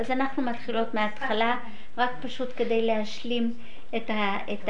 אז אנחנו מתחילות מההתחלה, רק פשוט כדי להשלים את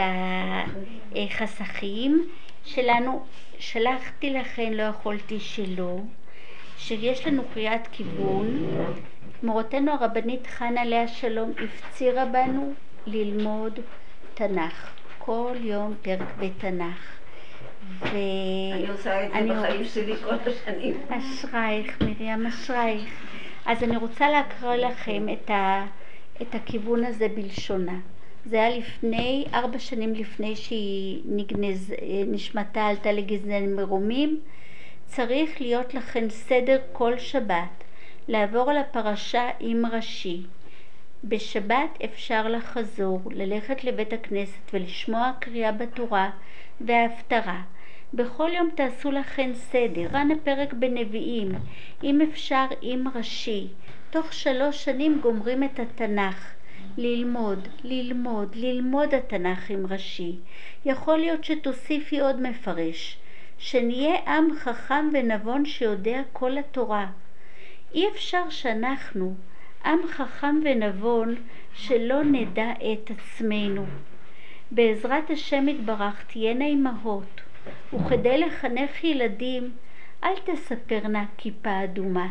החסכים שלנו. שלחתי לכן, לא יכולתי שלא, שיש לנו קריאת כיוון. מורתנו הרבנית חנה עליה שלום הפצירה בנו ללמוד תנ"ך, כל יום פרק בתנ"ך. אני עושה את זה בחיים שלי כל השנים. אשרייך מרים, אשרייך. אז אני רוצה להקריא לכם את הכיוון הזה בלשונה. זה היה לפני 4 שנים לפני שהיא נשמתה עלתה לגזען מרומים. צריך להיות לכם סדר כל שבת, לעבור על הפרשה עם ראשי. בשבת אפשר לחזור, ללכת לבית הכנסת ולשמוע קריאה בתורה וההפטרה. בכל יום תעשו לכם סדר, כאן הפרק בנביאים, אם אפשר עם ראשי. תוך 3 שנים גומרים את התנ"ך. ללמוד התנ"ך עם ראשי. יכול להיות שתוסיפי עוד מפרש, שנהיה עם חכם ונבון שיודע כל התורה. אי אפשר שאנחנו, עם חכם ונבון, שלא נדע את עצמנו. בעזרת השם יתברך תהיינה אמהות, וכדי לחנך ילדים, אל תספרנה כיפה אדומה.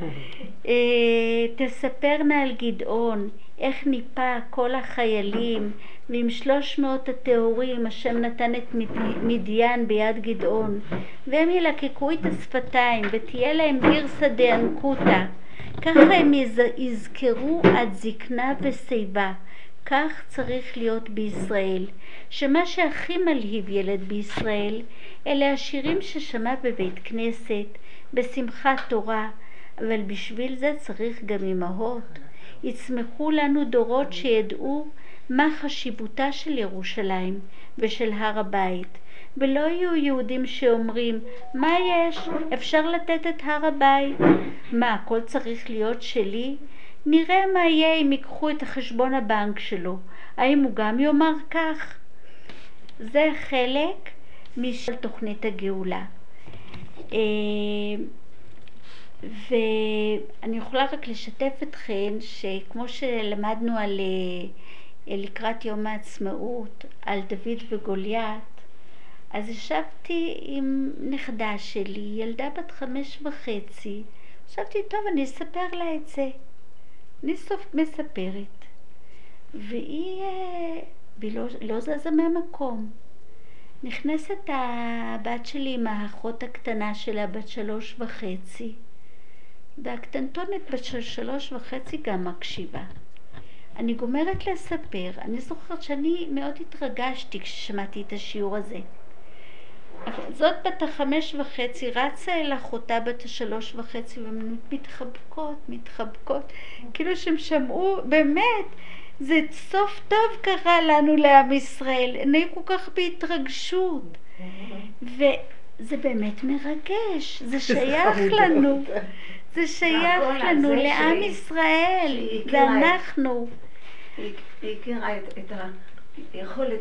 תספרנה על גדעון, איך ניפה כל החיילים, ועם 300 הטהורים השם נתן את מדיין ביד גדעון, והם ילקקו את השפתיים, ותהיה להם גרסא דאנקותא. ככה הם יזכרו עד זקנה ושיבה. כך צריך להיות בישראל, שמה שהכי מלהיב ילד בישראל, אלה השירים ששמע בבית כנסת, בשמחת תורה, אבל בשביל זה צריך גם אמהות. יצמחו לנו דורות שידעו מה חשיבותה של ירושלים ושל הר הבית, ולא יהיו יהודים שאומרים, מה יש? אפשר לתת את הר הבית? מה, הכל צריך להיות שלי? נראה מה יהיה אם ייקחו את החשבון הבנק שלו. האם הוא גם יאמר כך? זה חלק משל תוכנית הגאולה. ואני יכולה רק לשתף אתכן שכמו שלמדנו על לקראת יום העצמאות, על דוד וגוליית, אז ישבתי עם נכדה שלי, ילדה בת 5.5, חשבתי, טוב, אני אספר לה את זה. אני מספרת, והיא לא זזה מהמקום. נכנסת הבת שלי עם האחות הקטנה שלה, בת 3.5, והקטנטונת בת 3.5 גם מקשיבה. אני גומרת לספר. אני זוכרת שאני מאוד התרגשתי כששמעתי את השיעור הזה. זאת בת 5.5 רצה אל אחותה בת 3.5 והן מתחבקות, כאילו שהם שמעו, באמת, זה סוף טוב קרה לנו לעם ישראל, הם היו כל כך בהתרגשות, וזה באמת מרגש, זה שייך לנו, זה שייך לנו, לעם ישראל, זה אנחנו. היא הכירה את היכולת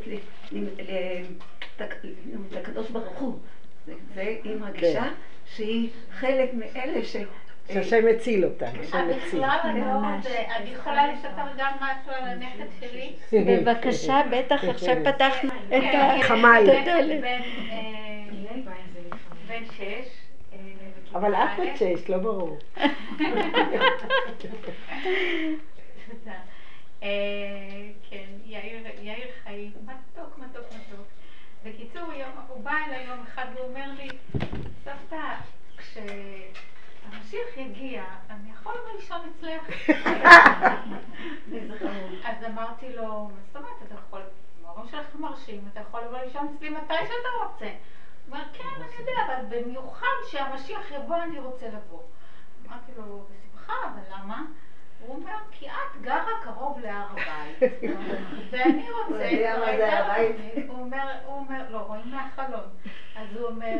לקדוש ברוך הוא, והיא מרגישה שהיא חלק מאלה שהשם מציל אותה. בכלל אני יכולה לספר גם משהו על הנכד שלי? בבקשה, בטח עכשיו פתחנו את החמ"ל. בן 6. אבל את בת 6, לא ברור. כן, יאיר חיים, מתוק. בקיצור, הוא בא אליי יום אחד ואומר לי, סבתא, כשהמשיח יגיע, אני יכול לבוא לישון אצלך? אז אמרתי לו, מה זאת אומרת, אתה יכול, ההורים שלך מרשים, אתה יכול לבוא לישון אצלי מתי שאתה רוצה. הוא אומר, כן, אני יודע, אבל במיוחד שהמשיח יבוא, אני רוצה לבוא. אמרתי לו, בשמחה, אבל למה? הוא אומר, כי את גרה קרוב להר הבית, ואני רוצה... הוא יודע מה זה הר הבית? הוא אומר, לא, רואים מהחלון. אז הוא אומר,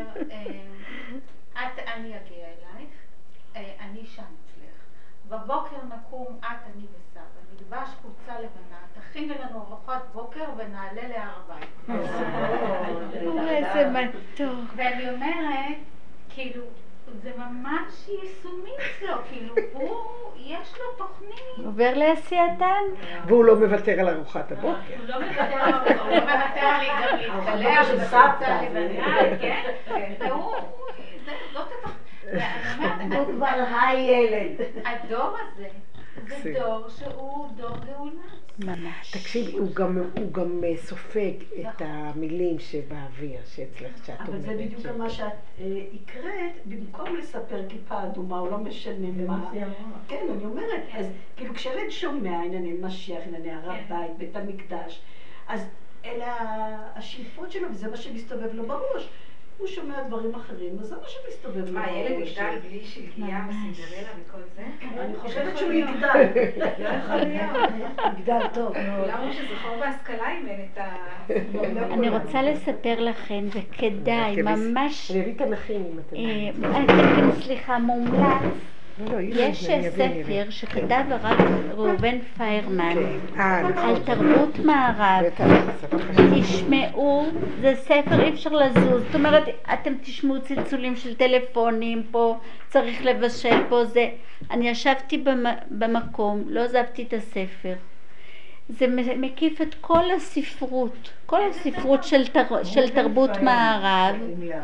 אני אגיע אלייך, אני שם אצלך. בבוקר נקום, אני וסבא, נלבש חולצה לבנה, תכיני לנו ארוחת בוקר ונעלה להר הבית. איזה מתוק. ואני אומרת, כאילו, זה ממש יישומי אצלו, כאילו יש לו תוכנית. עובר לעשייתן. והוא לא מוותר על ארוחת הבוקר. הוא לא מוותר על גם להתקלח ובסבתא לבניה, כן? זאת התוכנית. הוא כבר הילד. הדור הזה, זה דור שהוא דור גאולה. ממש. תקשיבי, הוא גם סופג את המילים שבאוויר, שאצלך שאת אומרת. אבל זה בדיוק מה שאת הקראת, במקום לספר כיפה אדומה, או לא משנה מה. כן, אני אומרת, אז כאילו כשילד שומע ענייני משיח, ענייני הר הבית, בית המקדש, אז אלה השאיפות שלו, וזה מה שמסתובב לו בראש. הוא שומע דברים אחרים, אז זה מה שמסתובב לו בראש. מה, ילד יגדל בלי שהגיעה בסינדרלה וכל זה? אני חושבת שהוא יגדל. לא יכול להיות. יגדל טוב. למה שזכור בהשכלה אם אין את ה... אני רוצה לספר לכם, וכדאי, ממש... אני אביא את הנכים אם אתם... סליחה, מומלץ. יש ספר שכתב הרב ראובן פיירמן על תרבות מערב. תשמעו, זה ספר אי אפשר לזוז. זאת אומרת, אתם תשמעו צלצולים של טלפונים פה, צריך לבשל פה, זה. אני ישבתי במקום, לא עזבתי את הספר. זה מקיף את כל הספרות של תרבות מערב.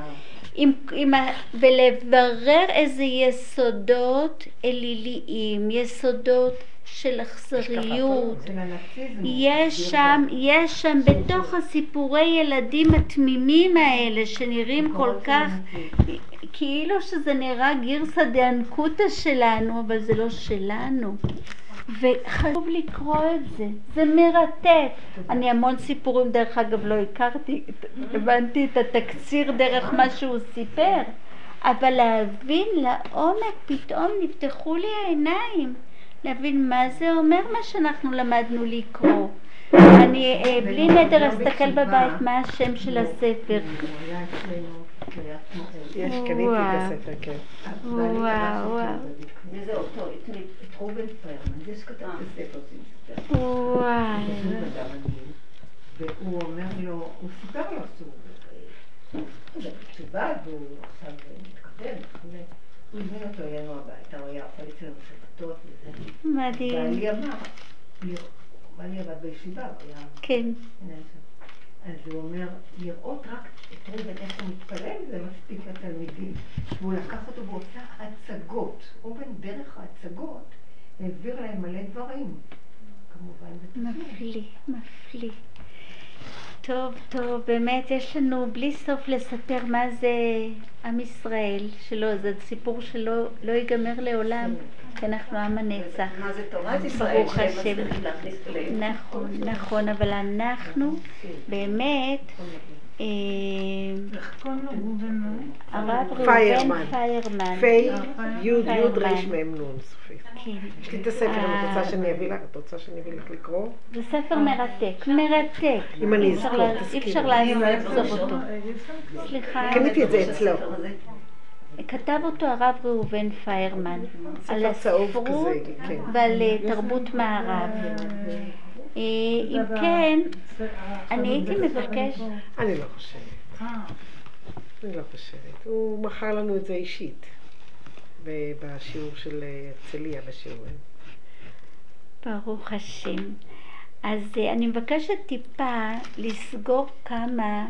ולברר איזה יסודות אליליים, יסודות של אכזריות. יש שם בתוך הסיפורי ילדים התמימים האלה שנראים כל כך כאילו שזה נראה גירסא דאנקותא שלנו, אבל זה לא שלנו. וחשוב לקרוא את זה, זה מרתק. אני המון סיפורים דרך אגב לא הכרתי, הבנתי את התקציר דרך מה שהוא סיפר, אבל להבין לעומק פתאום נפתחו לי העיניים, להבין מה זה אומר מה שאנחנו למדנו לקרוא. אני בלי נדר אסתכל בבית מה השם של הספר. יש, קניתי את הספר, כן. וואו. וזה אותו, את ראובן פיירמן, זה שכתב את הספר שמספר. וואי. והוא אומר לו, הוא סיפר לו שהוא שבא והוא עכשיו מתקבל וכו'. הוא הזמין אותו אלינו הביתה, הוא היה אוכל אצלנו שבתות וזה. מדהים. ואני עבד בישיבה, הוא היה... כן. אז הוא אומר, לראות רק את ראובן איך הוא מתפלל, זה מספיק לתלמידים. והוא לקח אותו ועושה הצגות. ראובן דרך ההצגות העביר להם מלא דברים. כמובן. מפליא. טוב, באמת יש לנו בלי סוף לספר מה זה עם ישראל, שלא, זה סיפור שלא ייגמר לעולם, כי אנחנו עם הנצח. מה זה תורת ישראל? ברוך השם. נכון, אבל אנחנו באמת, הרב ראובן פיירמן. יוד ריש מם נון סופית. יש לי את הספר, את רוצה שאני אביא לך לקרוא? זה ספר מרתק. אם אני אזכור, אי אפשר לעזוב אותו. סליחה. קניתי את זה אצלו. כתב אותו הרב ראובן פיירמן על הספרות ועל תרבות מערב. אם כן, אני הייתי מבקש... אני לא חושבת. הוא מכר לנו את זה אישית בשיעור של הרצליה בשיעורים. ברוך השם. אז אני מבקשת טיפה לסגור כמה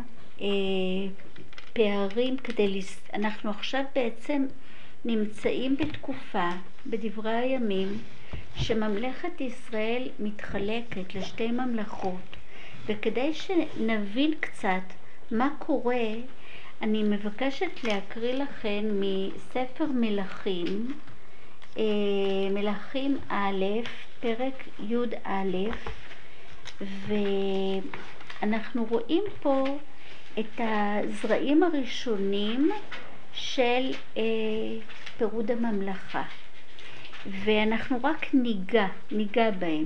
פערים אנחנו עכשיו בעצם נמצאים בתקופה, בדברי הימים, שממלכת ישראל מתחלקת לשתי ממלכות, וכדי שנבין קצת מה קורה, אני מבקשת להקריא לכם מספר מלכים, מלכים א', פרק י' ואנחנו רואים פה את הזרעים הראשונים של פירוד הממלכה, ואנחנו רק ניגע בהם.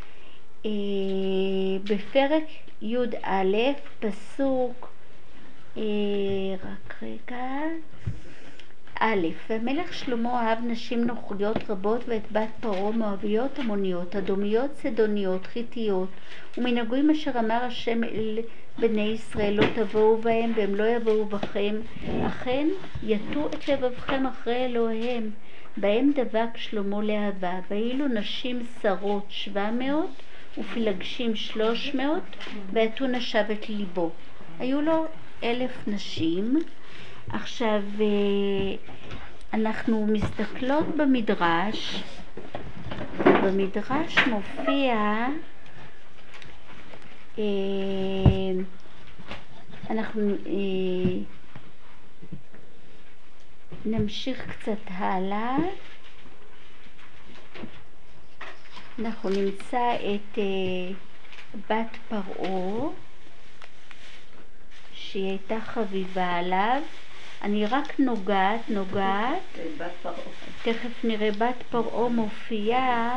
בפרק י' פסוק רק רגע א', המלך שלמה אהב נשים נוכריות רבות ואת בת פרעה, מואביות, עמוניות, אדומיות, צדוניות, חיתיות, ומנהגים אשר אמר השם אל בני ישראל לא תבואו בהם והם לא יבואו בכם, אכן יטו את לבבכם אחרי אלוהיהם. בהם דבק שלמה לאהבה, ואילו נשים שרות 700 ופילגשים 300, ואתונה שב את ליבו. היו לו 1,000 נשים. עכשיו אנחנו מסתכלות במדרש, במדרש מופיע, אנחנו נמשיך קצת הלאה. אנחנו נמצא את בת פרעה שהיא הייתה חביבה עליו. אני רק נוגעת, בת פרעה. תכף נראה, בת פרעה מופיעה,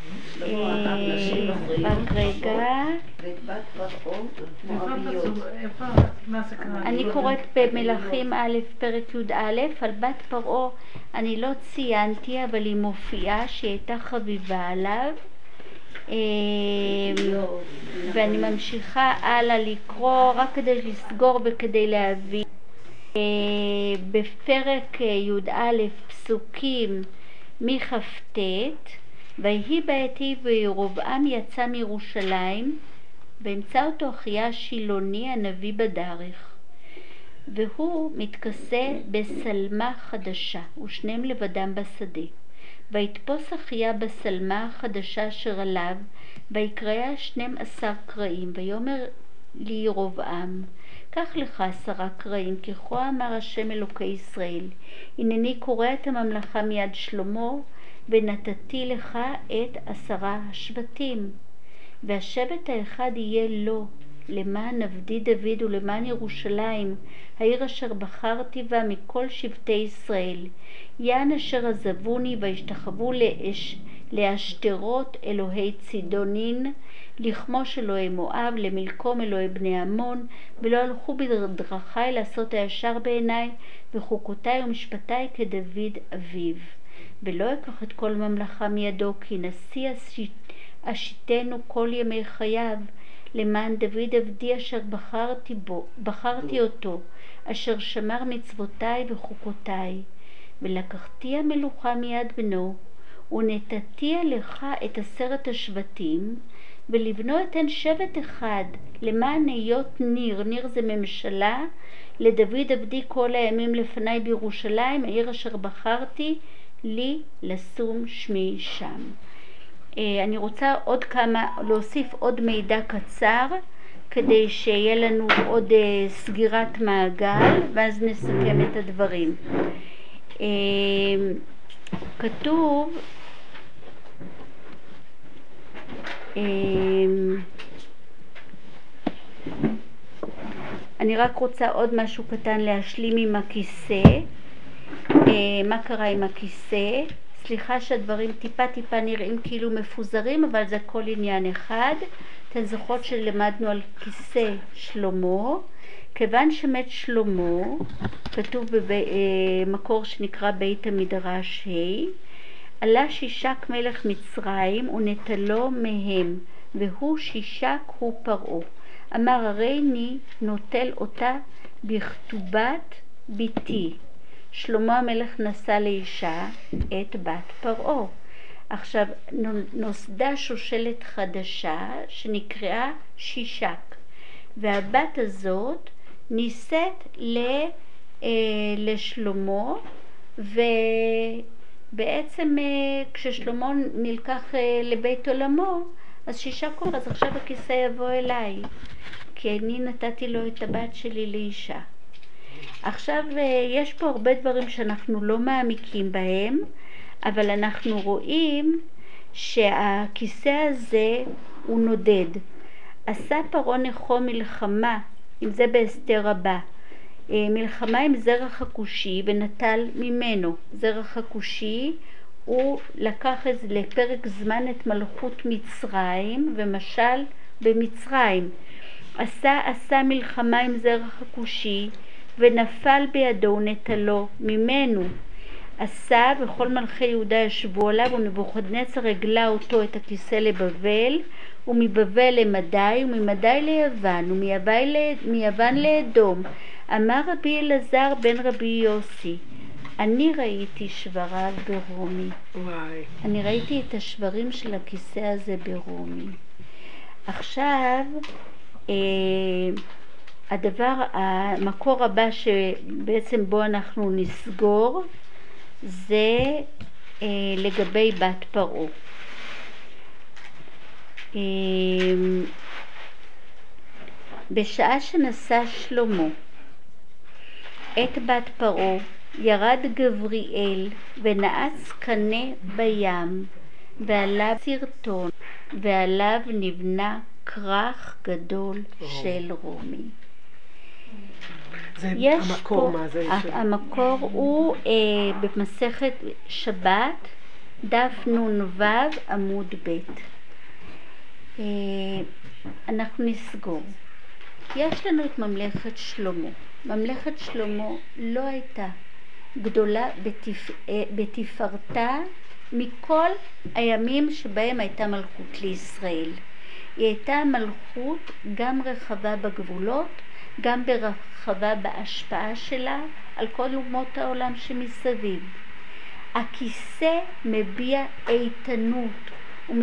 רק רגע. ואת בת פרעה מואביות. אני קוראת במלכים א' פרק י"א, על בת פרעה אני לא ציינתי, אבל היא מופיעה שהיא הייתה חביבה עליו. ואני ממשיכה הלאה לקרוא רק כדי לסגור וכדי להבין. בפרק י"א פסוקים מכ"ט, ויהי בעת ההיא וירבעם יצא מירושלים, ואמצא אותו אחיה השילוני הנביא בדרך, והוא מתכסה בשלמה חדשה, ושניהם לבדם בשדה. ויתפוס אחיה בשלמה החדשה אשר עליו, ויקראה 12 קרעים, ויאמר לירבעם, קח לך 10 קרעים, כי כה אמר השם אלוקי ישראל, הנני קורע את הממלכה מיד שלמה, ונתתי לך את 10 השבטים. והשבט האחד יהיה לו, למען עבדי דוד ולמען ירושלים, העיר אשר בחרתי בה מכל שבטי ישראל. יען אשר עזבוני וישתחוו לאשתרות אלוהי צידונין, לכמוש אלוהי מואב, למלקום אלוהי בני עמון, ולא הלכו בדרכי לעשות הישר בעיניי, וחוקותיי ומשפטיי כדוד אביו. ולא אקח את כל ממלכה מידו, כי נשיא אשיתנו כל ימי חייו, למען דוד עבדי אשר בחרתי אותו, אשר שמר מצוותיי וחוקותיי. ולקחתי המלוכה מיד בנו, ונתתי לך את 10 השבטים, ולבנו אתן שבט אחד, למען היות ניר, ניר זה ממשלה, לדוד עבדי כל הימים לפניי בירושלים, העיר אשר בחרתי לי לשום שמי שם. אני רוצה להוסיף עוד מידע קצר, כדי שיהיה לנו עוד סגירת מעגל, ואז נסכם את הדברים. כתוב, אני רק רוצה עוד משהו קטן להשלים עם הכיסא. מה קרה עם הכיסא? סליחה שהדברים טיפה נראים כאילו מפוזרים, אבל זה כל עניין אחד. אתן זוכרות שלמדנו על כיסא שלמה. כיוון שמת שלמה, כתוב במקור שנקרא בית המדרש ה', עלה שישק מלך מצרים ונטלו מהם, והוא שישק הוא פרעה. אמר הריני נוטל אותה בכתובת ביתי. שלמה המלך נשא לאישה את בת פרעה. עכשיו נוסדה שושלת חדשה שנקראה שישק, והבת הזאת נישאת לשלמה, ובעצם כששלמה נלקח לבית עולמו, אז שישק אומר, אז עכשיו הכיסא יבוא אליי, כי אני נתתי לו את הבת שלי לאישה. עכשיו יש פה הרבה דברים שאנחנו לא מעמיקים בהם, אבל אנחנו רואים שהכיסא הזה הוא נודד. עשה פרעה נכו מלחמה, אם זה באסתר רבה, מלחמה עם זרח הכושי ונטל ממנו. זרח הכושי הוא לקח לפרק זמן את מלכות מצרים ומשל במצרים. עשה מלחמה עם זרח הכושי ונפל בידו ונטלו ממנו. עשה וכל מלכי יהודה ישבו עליו, ונבוכדנצר הגלה אותו את הכיסא לבבל, ומבבל למדי, וממדי ליוון, ומיוון לאדום. אמר רבי אלעזר בן רבי יוסי, אני ראיתי שבריו ברומי. וואי. אני ראיתי את השברים של הכיסא הזה ברומי. עכשיו, המקור הבא שבעצם בו אנחנו נסגור, זה לגבי בת פרעה. בשעה שנשא שלמה את בת פרעה, ירד גבריאל ונעץ קנה בים, ועליו סרטון, ועליו נבנה כרך גדול של רומי. זה המקור, מה זה? המקור הוא במסכת שבת, דף נ"ו עמוד ב'. אנחנו נסגור. יש לנו את ממלכת שלמה. ממלכת שלמה לא הייתה גדולה בתפארתה מכל הימים שבהם הייתה מלכות לישראל. היא הייתה מלכות גם רחבה בגבולות, גם ברחבה בהשפעה שלה על כל אומות העולם שמסביב. הכיסא מביע איתנות, הוא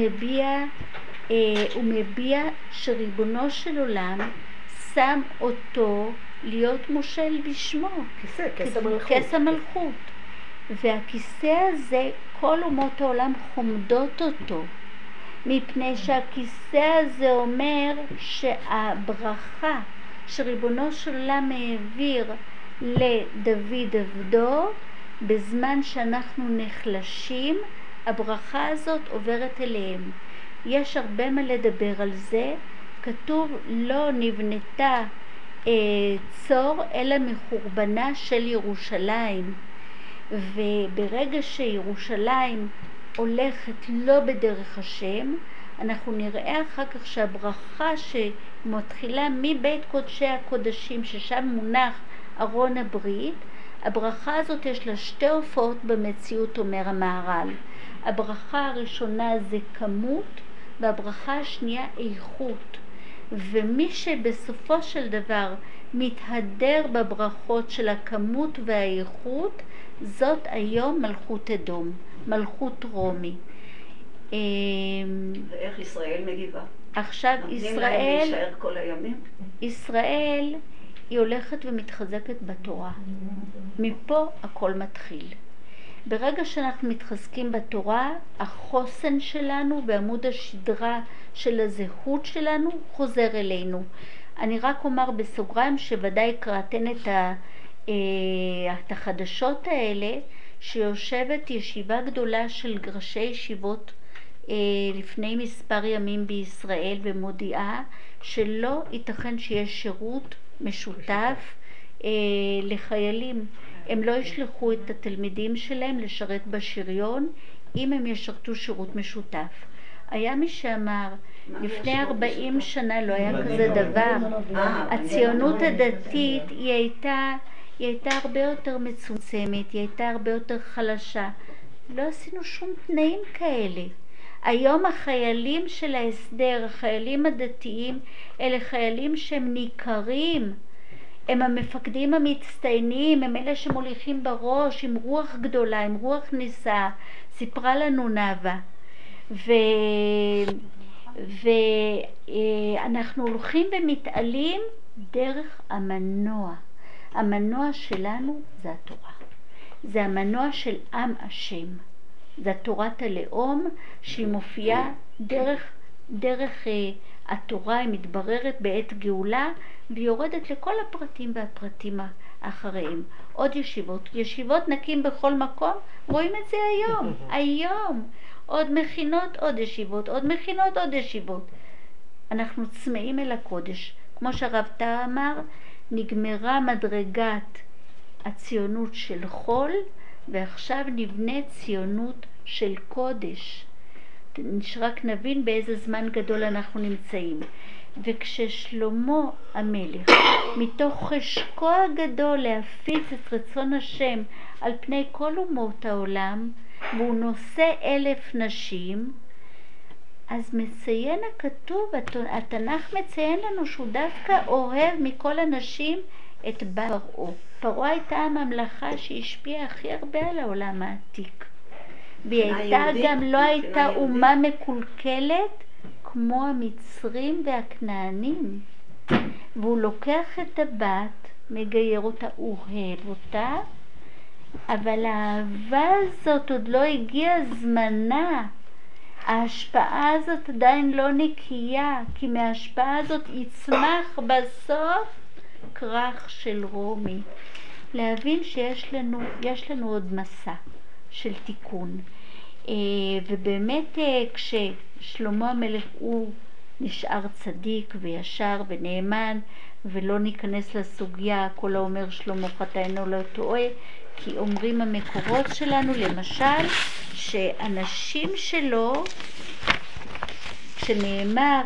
מביע שריבונו של עולם שם אותו להיות מושל בשמו. כס המלכות. והכיסא הזה, כל אומות העולם חומדות אותו, מפני שהכיסא הזה אומר שהברכה שריבונו של עולם העביר לדוד עבדו, בזמן שאנחנו נחלשים, הברכה הזאת עוברת אליהם. יש הרבה מה לדבר על זה. כתוב לא נבנתה צור אלא מחורבנה של ירושלים, וברגע שירושלים הולכת לא בדרך השם, אנחנו נראה אחר כך שהברכה שמתחילה מבית קודשי הקודשים, ששם מונח ארון הברית, הברכה הזאת יש לה שתי הופעות במציאות, אומר המהר"ל. הברכה הראשונה זה כמות, והברכה השנייה איכות. ומי שבסופו של דבר מתהדר בברכות של הכמות והאיכות, זאת היום מלכות אדום, מלכות רומי. ואיך ישראל מגיבה? עכשיו נותנים להם להישאר כל הימים? ישראל היא הולכת ומתחזקת בתורה. מפה הכל מתחיל. ברגע שאנחנו מתחזקים בתורה, החוסן שלנו ועמוד השדרה של הזהות שלנו חוזר אלינו. אני רק אומר בסוגריים שוודאי קראתן את החדשות האלה, שיושבת ישיבה גדולה של ראשי ישיבות לפני מספר ימים בישראל, ומודיעה שלא ייתכן שיש שירות משותף לחיילים. הם לא ישלחו את התלמידים שלהם לשרת בשריון אם הם ישרתו שירות משותף. היה מי שאמר, לפני 40 שנה לא היה כזה דבר. הציונות הדתית היא הייתה הרבה יותר מצומצמת, היא הייתה הרבה יותר חלשה. לא עשינו שום תנאים כאלה. היום החיילים של ההסדר, החיילים הדתיים, אלה חיילים שהם ניכרים. הם המפקדים המצטיינים, הם אלה שמוליכים בראש עם רוח גדולה, עם רוח נישאה. סיפרה לנו נאווה. ואנחנו הולכים ומתעלים דרך המנוע. המנוע שלנו זה התורה. זה המנוע של עם השם. זה תורת הלאום שהיא מופיעה דרך התורה, היא מתבררת בעת גאולה, והיא יורדת לכל הפרטים והפרטים האחרים. עוד ישיבות נקים בכל מקום, רואים את זה היום, היום. עוד מכינות, עוד ישיבות, עוד מכינות, עוד ישיבות. אנחנו צמאים אל הקודש. כמו שהרב טהא אמר, נגמרה מדרגת הציונות של חול, ועכשיו נבנה ציונות של קודש. שרק נבין באיזה זמן גדול אנחנו נמצאים. וכששלמה המלך, מתוך חשקו הגדול להפיץ את רצון השם על פני כל אומות העולם, והוא נושא 1,000 נשים, אז מציין הכתוב, התנ"ך מציין לנו שהוא דווקא אוהב מכל הנשים את פרעה. פרעה הייתה הממלכה שהשפיעה הכי הרבה על העולם העתיק. והיא הייתה גם לא הייתה אומה מקולקלת כמו המצרים והכנענים. והוא לוקח את הבת, מגייר אותה, הוא אוהב אותה, אבל האהבה הזאת עוד לא הגיע זמנה. ההשפעה הזאת עדיין לא נקייה, כי מההשפעה הזאת יצמח בסוף כרך של רומי. להבין שיש לנו עוד מסע של תיקון. ובאמת כששלמה המלך הוא נשאר צדיק וישר ונאמן, ולא ניכנס לסוגיה כל האומר שלמה חטא אינו לא טועה, כי אומרים המקורות שלנו למשל שאנשים שלו, כשנאמר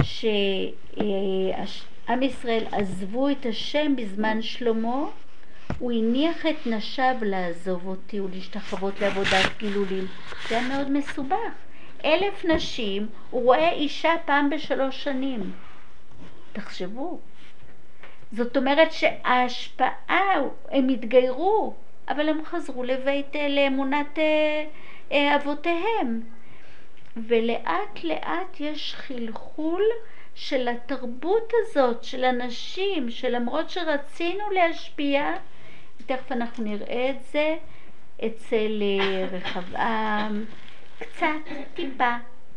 שעם ישראל עזבו את השם בזמן שלמה, הוא הניח את נשיו לעזוב אותי ולהשתחוות לעבודת גילולים. זה היה מאוד מסובך. 1,000 נשים, הוא רואה אישה פעם ב3 שנים. תחשבו. זאת אומרת שההשפעה, הם התגיירו, אבל הם חזרו לאמונת אבותיהם. ולאט לאט יש חלחול של התרבות הזאת, של אנשים, שלמרות שרצינו להשפיע, תכף אנחנו נראה את זה, אצל רחבעם, קצת, טיפה,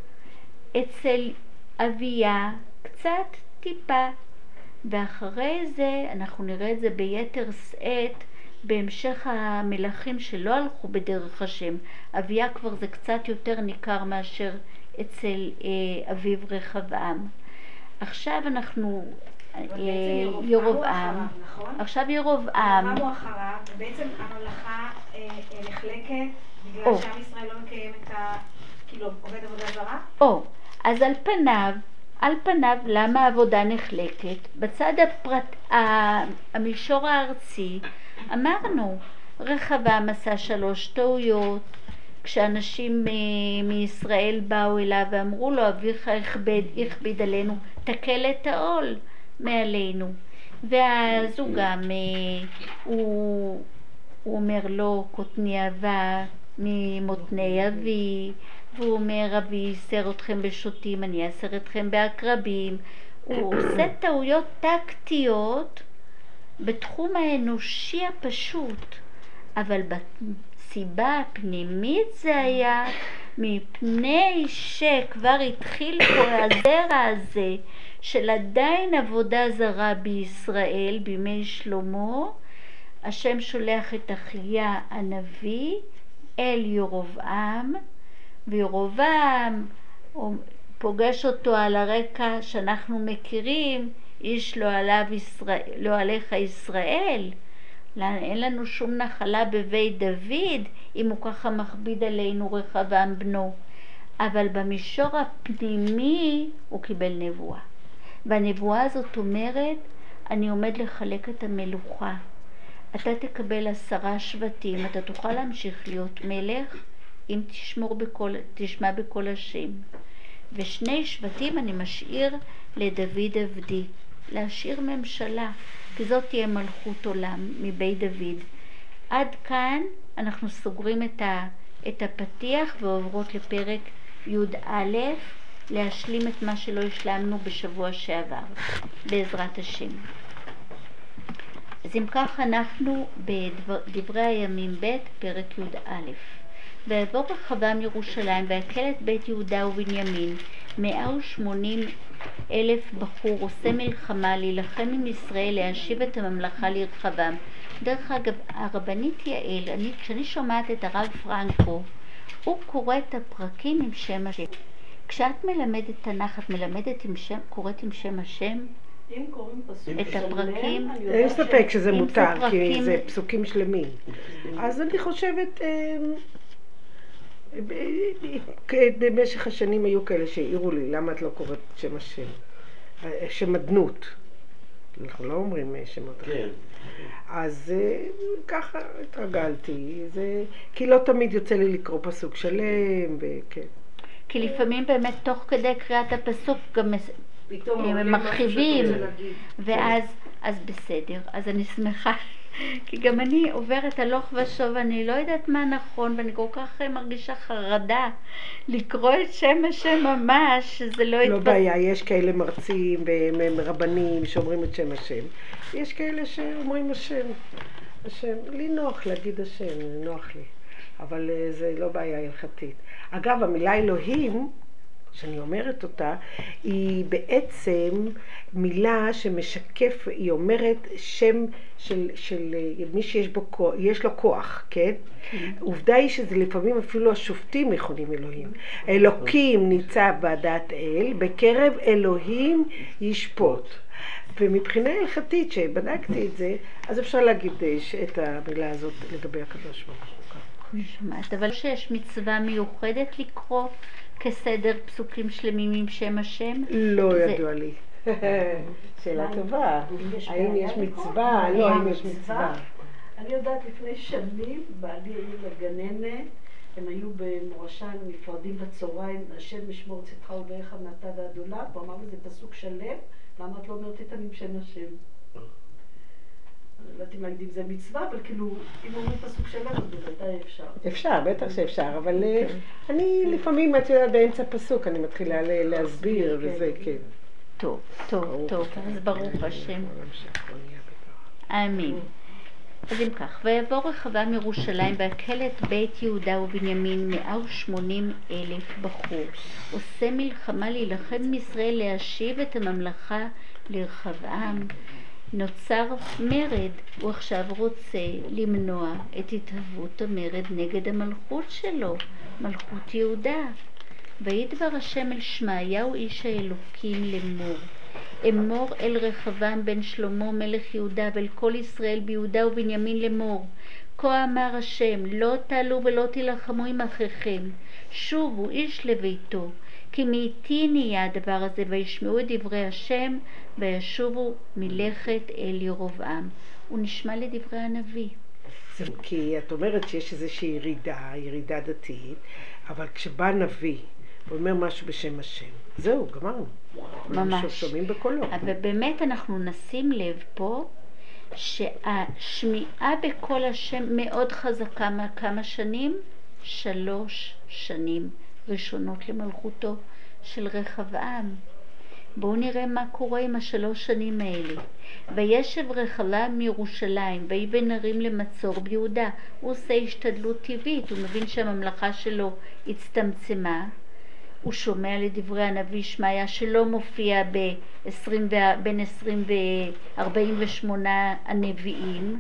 אצל אביה, קצת, טיפה, ואחרי זה אנחנו נראה את זה ביתר שאת, בהמשך המלכים שלא הלכו בדרך השם. אביה כבר זה קצת יותר ניכר מאשר אצל אביו רחבעם. עכשיו אנחנו ירבעם. עכשיו ירבעם. ירבעם הוא אחריו, ובעצם הממלכה נחלקת בגלל שעם ישראל לא מקיים את כאילו עובד עבודה זרה? אז על פניו למה העבודה נחלקת? בצד המישור הארצי אמרנו, רחבעם עשה 3 טעויות. כשאנשים מישראל באו אליו ואמרו לו, אביך הכביד עלינו, תקל את העול מעלינו. ואז הוא גם, הוא אומר לו, קוטני אהבה ממותני אבי, והוא אומר, אבי יסר אתכם בשוטים, אני אסר אתכם בעקרבים. הוא עושה טעויות טקטיות בתחום האנושי הפשוט, אבל סיבה הפנימית זה היה מפני שכבר התחיל פה הזרע הזה של עדיין עבודה זרה בישראל בימי שלמה. השם שולח את אחיה הנביא אל ירבעם, וירבעם פוגש אותו על הרקע שאנחנו מכירים, איש לא עליך ישראל. אין לנו שום נחלה בבית דוד אם הוא ככה מכביד עלינו רחבעם בנו. אבל במישור הפנימי הוא קיבל נבואה. והנבואה הזאת אומרת, אני עומד לחלק את המלוכה. אתה תקבל 10 שבטים, אתה תוכל להמשיך להיות מלך אם תשמע בקול השם. ו2 שבטים אני משאיר לדוד עבדי, להשאיר ממשלה, כי זאת תהיה מלכות עולם מבית דוד. עד כאן אנחנו סוגרים את הפתיח ועוברות לפרק י"א, להשלים את מה שלא השלמנו בשבוע שעבר, בעזרת השם. אז אם כך אנחנו בדברי הימים ב' פרק י"א. ויעבור רחבעם ירושלים ויקל את בית יהודה ובנימין, 180,000 בחור עושה מלחמה להילחם עם ישראל, להשיב את הממלכה לרחבעם. דרך אגב, הרבנית יעל, כשאני שומעת את הרב פרנקו, הוא קורא את הפרקים עם שם השם. כשאת מלמדת תנ"ך, את מלמדת קוראת עם שם השם? אם קוראים פסוק את הפרקים? אין ספק שזה מותר, כי זה פסוקים שלמים. אז אני חושבת, במשך השנים היו כאלה שהעירו לי, למה את לא קוראת שם השם? שם אדנות. אנחנו לא אומרים שמות אחרים. אז ככה התרגלתי, כי לא תמיד יוצא לי לקרוא פסוק שלם, וכן. כי לפעמים באמת תוך כדי קריאת הפסוק גם מרחיבים, ואז בסדר. אז אני שמחה, כי גם אני עוברת הלוך ושוב, אני לא יודעת מה נכון, ואני כל כך מרגישה חרדה לקרוא את שם השם ממש, שזה לא לא בעיה, יש כאלה מרצים ורבנים שאומרים את שם השם. יש כאלה שאומרים השם. לי נוח להגיד השם, נוח לי. אבל זה לא בעיה הלכתית. אגב, המילה אלוהים, שאני אומרת אותה, היא בעצם מילה שמשקף, היא אומרת שם של מי שיש לו כוח, כן? עובדה היא שזה לפעמים אפילו השופטים מכונים אלוהים. אלוקים ניצב בעדת אל, בקרב אלוהים ישפוט. ומבחינה הלכתית שבדקתי את זה, אז אפשר להגיד את המילה הזאת לגבי הקדוש ברוך הוא. אני שומעת, אבל שיש מצווה מיוחדת לקרוא כסדר פסוקים שלמים עם שם השם? לא ידוע לי. שאלה טובה. האם יש מצווה? לא, האם יש מצווה. אני יודעת לפני שנים, בעלי היו לגננת, הם היו במורשה, הם נפרדים בצהריים, השם משמור צאתך ובארך מעתה ועד עולם, הוא אמר לזה פסוק שלם, למה את לא אומרת איתם עם שם השם? אני לא יודעת אם להגיד אם זה מצווה, אבל כאילו, אם אומרים פסוק שלם, אז בוודאי אפשר. אפשר, בטח שאפשר, אבל אני לפעמים, את יודעת, באמצע פסוק, אני מתחילה להסביר, וזה, כן. טוב, אז ברוך השם. אמן. אז אם כך, ויבוא רחבעם מירושלים והקהל את בית יהודה ובנימין 180,000 בחור, עושה מלחמה להילחם עם ישראל להשיב את הממלכה לרחבעם. נוצר מרד, הוא עכשיו רוצה למנוע את התהוות המרד נגד המלכות שלו, מלכות יהודה. וידבר השם אל שמעיהו איש האלוקים לאמור, אמור אל רחבעם בן שלמה מלך יהודה ואל כל ישראל ביהודה ובנימין לאמור, כה אמר השם, לא תעלו ולא תילחמו עם אחיכם, שובו איש לביתו, כי מאיתי נהיה הדבר הזה, וישמעו את דברי השם וישובו מלכת אל ירבעם. הוא נשמע לדברי הנביא. כי את אומרת שיש איזושהי ירידה דתית, אבל כשבא נביא ואומר משהו בשם השם, זהו, גמרנו. ממש. שומעים בקולו. אבל באמת אנחנו נשים לב פה שהשמיעה בקול השם מאוד חזקה כמה שנים? 3 שנים ראשונות למלכותו של רחבעם. בואו נראה מה קורה עם 3 שנים האלה. וישב רחבעם מירושלים ויבן ערים למצור ביהודה. הוא עושה השתדלות טבעית, הוא מבין שהממלכה שלו הצטמצמה. הוא שומע לדברי הנביא שמעיה שלא מופיע בין 20 ו-48 הנביאים,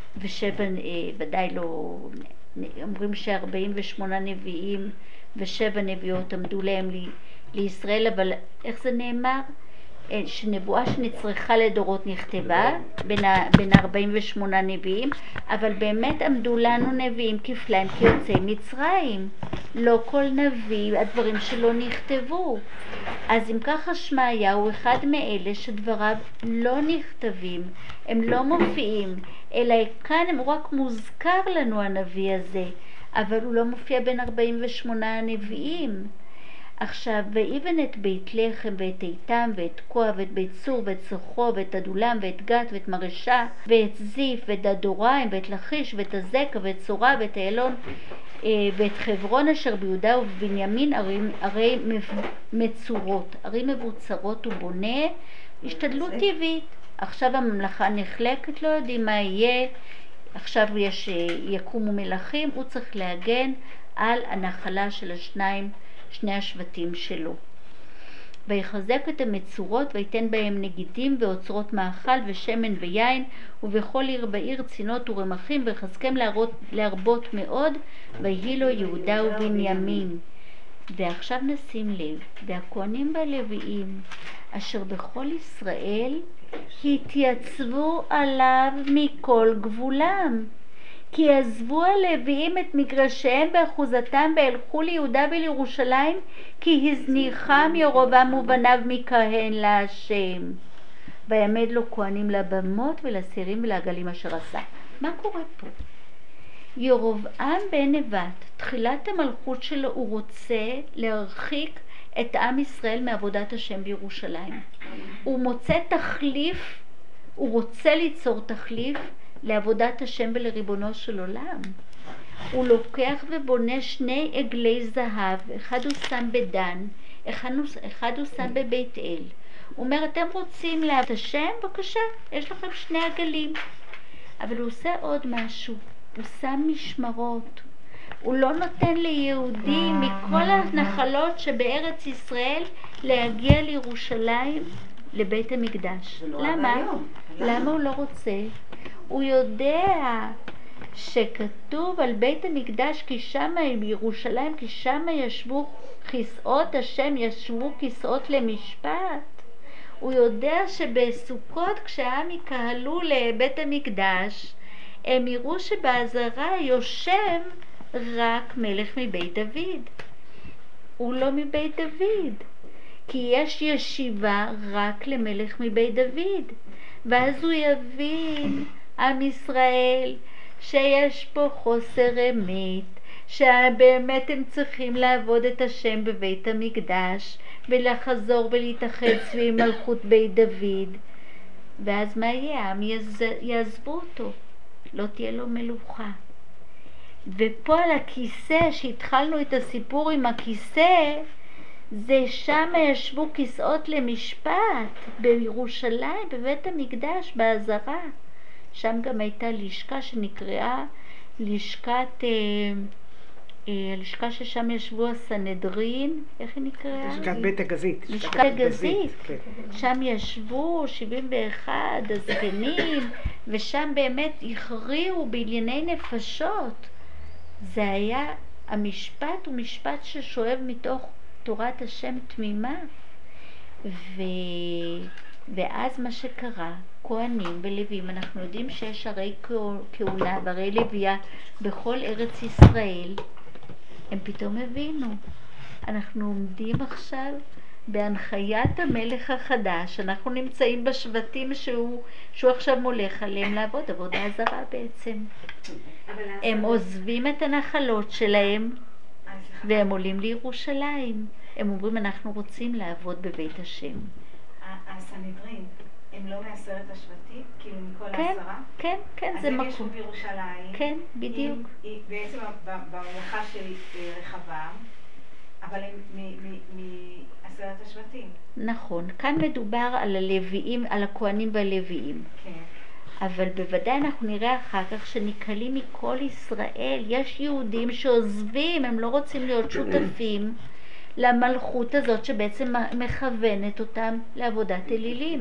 ודאי לא, אומרים ש48 נביאים ו7 נביאות עמדו להם לישראל, אבל איך זה נאמר? שנבואה שנצרכה לדורות נכתבה בין 48 נביאים, אבל באמת עמדו לנו נביאים כפליים כיוצאי מצרים. לא כל נביא, הדברים שלו נכתבו. אז אם ככה שמעיה הוא אחד מאלה שדבריו לא נכתבים, הם לא מופיעים, אלא כאן הוא רק מוזכר לנו הנביא הזה, אבל הוא לא מופיע בין 48 הנביאים. עכשיו, ויבן את בית לחם ואת איתם ואת כוה ואת בית צור ואת סוחו ואת אדולם ואת גת ואת מרשה ואת זיף ואת דדוריים ואת לכיש ואת הזקה ואת צורה ואת אילון ואת חברון אשר ביהודה ובנימין ערי מצורות, ערים מבוצרות ובונה, השתדלות טבעית. עכשיו הממלכה נחלקת, לא יודעים מה יהיה, עכשיו יקומו מלכים, הוא צריך להגן על הנחלה של שני השבטים שלו. ויחזק את המצורות ויתן בהם נגידים ואוצרות מאכל ושמן ויין, ובכל עיר בעיר צינות ורמחים, ויחזקם להרבות מאוד, ויהי לו יהודה ובנימין. ועכשיו נשים לב, והכהנים והלוויים אשר בכל ישראל התייצבו עליו מכל גבולם, כי עזבו הלוויים את מגרשיהם באחוזתם והלכו ליהודה ולירושלים, כי הזניחם ירבעם ובניו מכהן להשם. ויעמד לו כהנים לבמות ולסירים ולעגלים אשר עשה. מה קורה פה? ירבעם בן נבט, תחילת המלכות שלו, הוא רוצה להרחיק את עם ישראל מעבודת השם בירושלים. הוא מוצא תחליף, הוא רוצה ליצור תחליף לעבודת השם ולריבונו של עולם. הוא לוקח ובונה 2 עגלי זהב, אחד הוא שם בדן, אחד הוא שם בבית אל. הוא אומר, אתם רוצים לעבוד השם? בבקשה, יש לכם 2 עגלים. אבל הוא עושה עוד משהו, הוא שם משמרות. הוא לא נותן ליהודים מכל הנחלות שבארץ ישראל להגיע לירושלים לבית המקדש. למה? למה הוא לא רוצה? הוא יודע שכתוב על בית המקדש כי שם בירושלים, כי שם ישבו כיסאות השם, ישבו כיסאות למשפט. הוא יודע שבסוכות כשהעם יקהלו לבית המקדש, הם יראו שבעזרה יושב רק מלך מבית דוד. הוא לא מבית דוד, כי יש ישיבה רק למלך מבית דוד. ואז הוא יבין, עם ישראל, שיש פה חוסר אמת, שבאמת הם צריכים לעבוד את השם בבית המקדש, ולחזור ולהתאחד סביב מלכות בית דוד. ואז מה יהיה? העם יעזבו אותו, לא תהיה לו מלוכה. ופה על הכיסא, שהתחלנו את הסיפור עם הכיסא, זה שם ישבו כיסאות למשפט, בירושלים, בבית המקדש, בעזרה. שם גם הייתה לשכה שנקראה לשכה ששם ישבו הסנהדרין, איך היא נקראה? לשכת בית הגזית. לשכת הגזית. כן. שם ישבו 71 הזקנים, ושם באמת הכריעו בענייני נפשות. זה היה, המשפט הוא משפט ששואב מתוך תורת השם תמימה. ואז מה שקרה, כהנים ולווים, אנחנו יודעים שיש הרי כהונה והרי לוויה בכל ארץ ישראל. הם פתאום הבינו, אנחנו עומדים עכשיו בהנחיית המלך החדש, אנחנו נמצאים בשבטים שהוא עכשיו מולך עליהם לעבוד עבודה זרה בעצם. הם עוזבים את הנחלות שלהם והם עולים לירושלים. הם אומרים, אנחנו רוצים לעבוד בבית השם. הסנהדרין, הם לא מ10 השבטים? כאילו מכל כן, 10? כן, כן, זה מקום. אז הם ישבו בירושלים. כן, בדיוק. בעצם בממלכה של רחבעם, אבל הם מ10 השבטים. נכון, כאן מדובר על הלוויים, על הכהנים והלוויים. כן. אבל בוודאי אנחנו נראה אחר כך שנקהלים מכל ישראל. יש יהודים שעוזבים, הם לא רוצים להיות שותפים למלכות הזאת שבעצם מכוונת אותם לעבודת אלילים.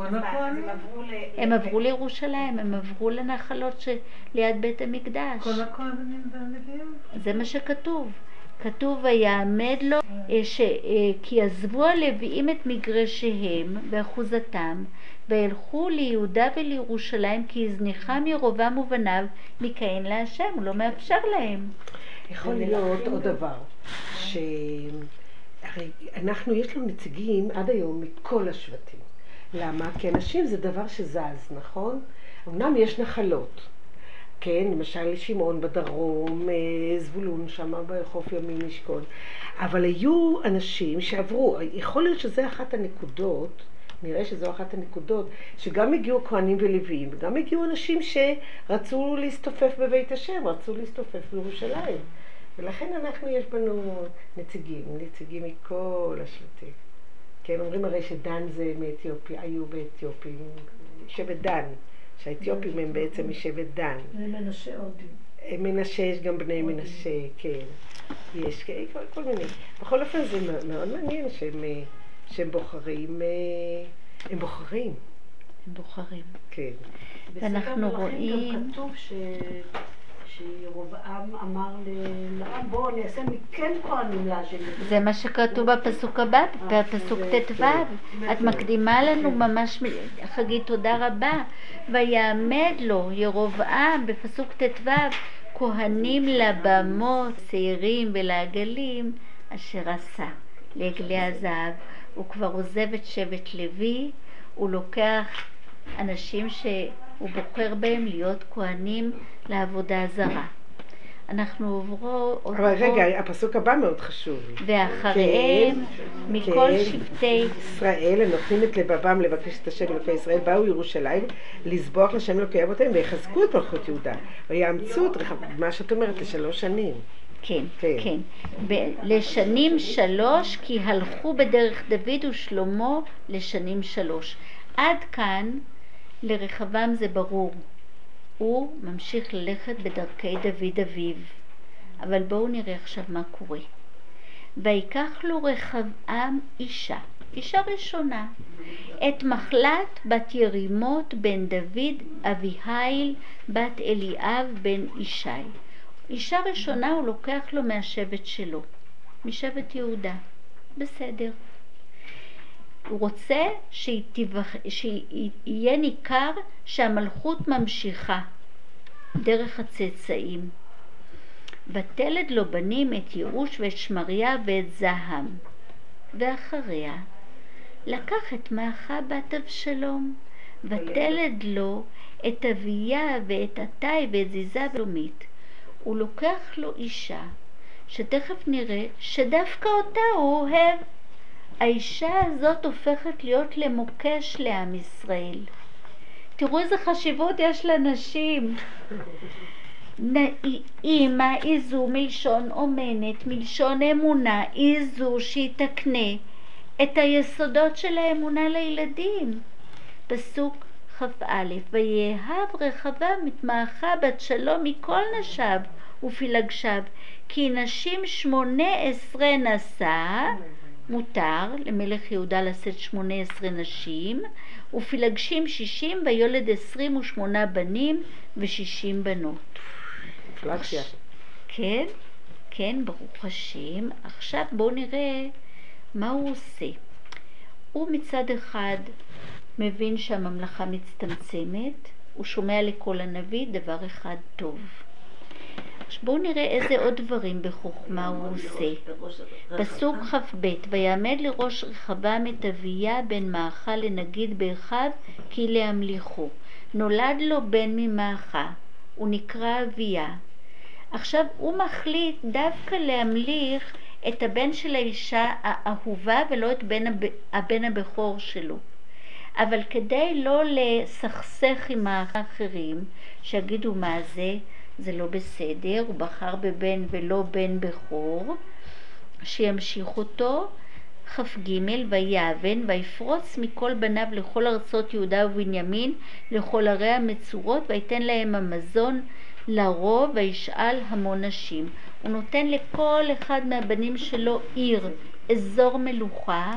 הם עברו לירושלים, הם עברו לנחלות שליד בית המקדש. כל הכהנים והלוויים? זה מה שכתוב. כתוב ויעמד לו כי עזבו הלוויים את מגרשיהם באחוזתם וילכו ליהודה ולירושלים כי הזניחם ירבעם ובניו מכהן להשם. הוא לא מאפשר להם. יכול להיות עוד דבר, הרי אנחנו, יש לנו נציגים עד היום מכל השבטים. למה? כי אנשים זה דבר שזז, נכון? אמנם יש נחלות. כן, למשל שמעון בדרום, זבולון שם בחוף ימין נשקון. אבל היו אנשים שעברו, יכול להיות שזה אחת הנקודות, נראה שזו אחת הנקודות, שגם הגיעו כהנים ולוויים, וגם הגיעו אנשים שרצו להסתופף בבית השם, רצו להסתופף בירושלים. ולכן יש בנו נציגים מכל השבטים. כן, אומרים הרי שדן זה מאתיופיה, היו באתיופים, שבט דן, שהאתיופים הם בעצם משבט דן. מנשה עוד. מנשה, יש גם בני מנשה, כן. יש כל מיני. בכל אופן זה מאוד מעניין שהם בוחרים, הם בוחרים. הם בוחרים. כן. ואנחנו רואים... גם כתוב כשירבעם אמר לעם, בואו נעשה מכם כהנים להשם. זה מה שכתוב בפסוק הבא, בפסוק ט"ו. את מקדימה לנו ממש, חגית, תודה רבה. ויעמד לו ירבעם בפסוק ט"ו, כהנים לבמות, שעירים ולעגלים, אשר עשה לעגלי הזהב. הוא כבר עוזב את שבט לוי, הוא לוקח אנשים שהוא בוחר בהם להיות כהנים לעבודה זרה. אנחנו עוברו... אבל רגע, הפסוק הבא מאוד חשוב. ואחריהם מכל שבטי ישראל הנותנים את לבבם לבקש את השם אלוקי ישראל, באו ירושלים לזבוח לשם אלוקי אבותיהם ויחזקו את מלכות יהודה ויאמצו את מה שאת אומרת ל3 שנים. כן, כן. לשנים 3, כי הלכו בדרך דוד ושלמה לשנים 3. עד כאן לרחבעם זה ברור. הוא ממשיך ללכת בדרכי דוד אביו. אבל בואו נראה עכשיו מה קורה. ויקח לו רחבעם אישה ראשונה, את מחלת בת ירימות בן דוד אביהיל בת אליאב בן ישי. אישה ראשונה הוא לוקח לו מהשבט שלו, משבט יהודה. בסדר. הוא רוצה שיהיה ניכר שהמלכות ממשיכה דרך הצאצאים. ותלד לו בנים את יאוש ואת שמריה ואת זעם. ואחריה לקח את מעכה בת אבשלום, ותלד לו את אביה ואת עתאי ואת זיזה ולומית. הוא לוקח לו אישה שתכף נראה שדווקא אותה הוא אוהב. האישה הזאת הופכת להיות למוקש לעם ישראל. תראו איזה חשיבות יש לנשים. אמא איזו מלשון אומנת, מלשון אמונה, איזו שהיא תקנה את היסודות של האמונה לילדים. פסוק כ"א, ויאהב רחבעם את מעכה בת שלום מכל נשיו ופילגשיו, כי נשים 18 נשא, מותר למלך יהודה לשאת 18 נשים, ופילגשים 60, ויולד 28 בנים ו60 בנות. פלקסיה. כן, כן, ברוך השם. עכשיו בואו נראה מה הוא עושה. הוא מצד אחד מבין שהממלכה מצטמצמת, הוא שומע לקול הנביא דבר אחד טוב. עכשיו בואו נראה איזה עוד דברים בחוכמה הוא עושה. פסוק כ"ב, ויעמד לראש רחבעם את אביה בן מעכה לנגיד באחיו כי להמליכו. נולד לו בן ממעכה, הוא נקרא אביה. עכשיו הוא מחליט דווקא להמליך את הבן של האישה האהובה ולא את הבן הבכור שלו. אבל כדי לא לסכסך עם האחרים שיגידו מה זה לא בסדר, הוא בחר בבן ולא בן בכור, שימשיך אותו. כ"ג, ויאבן ויפרוץ מכל בניו לכל ארצות יהודה ובנימין, לכל ערי המצורות, ויתן להם המזון לרוב, וישאל המון נשים. הוא נותן לכל אחד מהבנים שלו עיר, אזור מלוכה,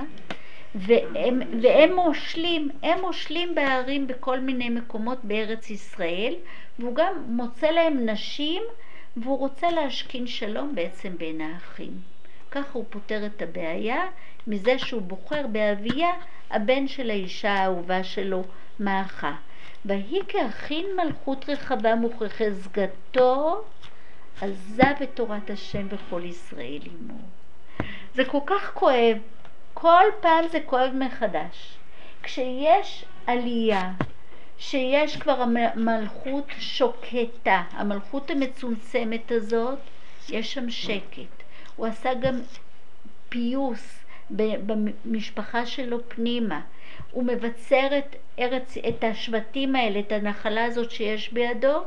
והם מושלים בערים בכל מיני מקומות בארץ ישראל, והוא גם מוצא להם נשים, והוא רוצה להשכין שלום בעצם בין האחים. ככה הוא פותר את הבעיה מזה שהוא בוחר באביה, הבן של האישה האהובה שלו, מעכה. והיא כאחין מלכות רחבעם וכחזקתו, עזב את תורת השם וכל ישראל עמו. זה כל כך כואב, כל פעם זה כואב מחדש. כשיש עלייה, שיש כבר המלכות שוקטה, המלכות המצומצמת הזאת, יש שם שקט. הוא עשה גם פיוס במשפחה שלו פנימה. הוא מבצר את השבטים האלה, את הנחלה הזאת שיש בידו.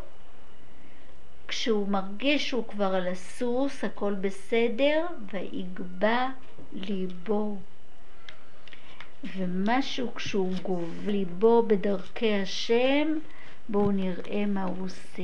כשהוא מרגיש שהוא כבר על הסוס, הכל בסדר, ויגבה ליבו. ומשהו כשהוא גוב ליבו בדרכי השם, בואו נראה מה הוא עושה.